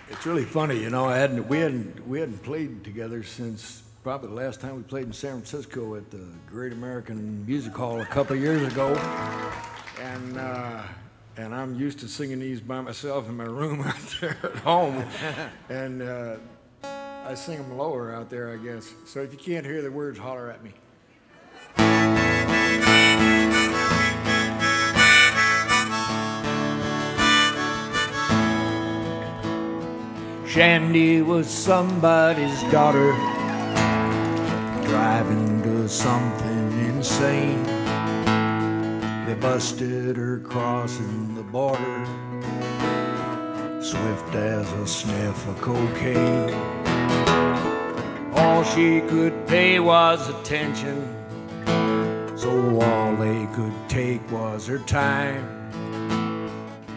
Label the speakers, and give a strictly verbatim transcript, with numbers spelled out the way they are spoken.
Speaker 1: It's really funny, you know. I hadn't we hadn't we hadn't played together since probably the last time we played in San Francisco at the Great American Music Hall a couple of years ago, and uh, and I'm used to singing these by myself in my room out there at home, and uh, I sing them lower out there, I guess. So if you can't hear the words, holler at me. Shandy was somebody's daughter, driving to something insane. They busted her crossing the border, swift as a sniff of cocaine. All she could pay was attention, so all they could take was her time.